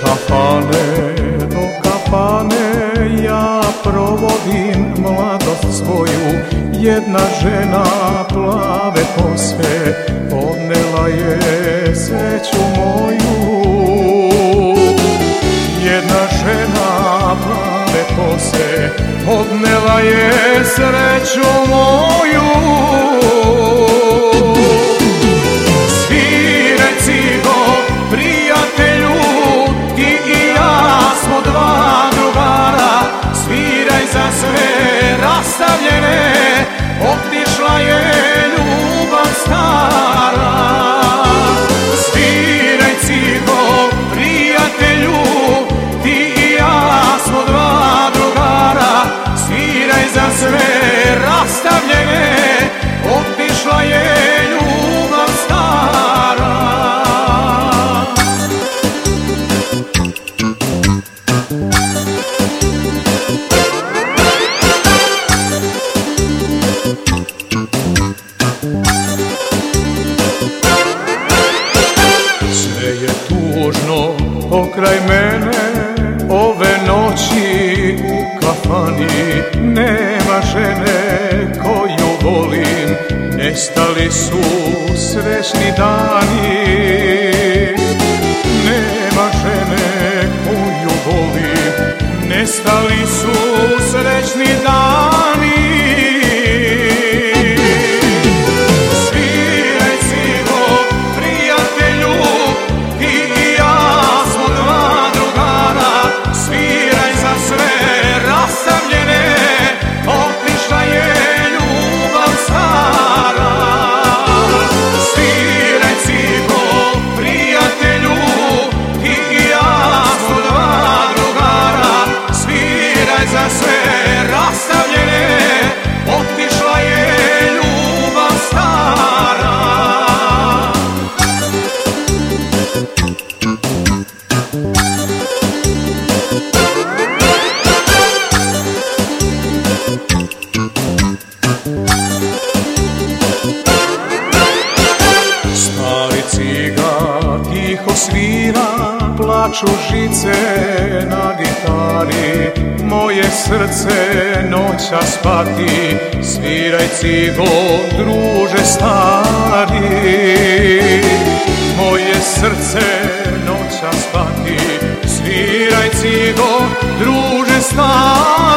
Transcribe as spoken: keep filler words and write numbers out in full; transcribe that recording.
kafane do kafane ja provodim mladost svoju. Jedna žena plave kose odnela je sreću moju. Jedna žena plave kose odnela je sreću moju. Sviraj cigo, prijatelju, ti i ja smo dva drugara. Sviraj za sve rastavljene, otišla je ljubav stara. Sviraj cigo, prijatelju, ti i ja smo dva drugara. Sviraj za sve rastavljene, otišla je ljubav stara. Sve je tužno pokraj mene ove noći u kafani. Nema žene koju volim, nestali su srećni dani. Nema žene koju volim, nestali su srećni dani. Sviraj cigo, prijatelju, ti i ja smo dva drugara. Sviraj za sve rastavljene, otišla je ljubav stara. Sviraj cigo, prijatelju, ti i ja smo dva drugara. Sviraj za sve rastavljene, otišla je ljubav stara. Stari ciga tiho svira, plaču žice na gitari. Moje srce noćas pati, sviraj cigo, druže stari. Moje srce noćas pati, sviraj cigo, druže stari.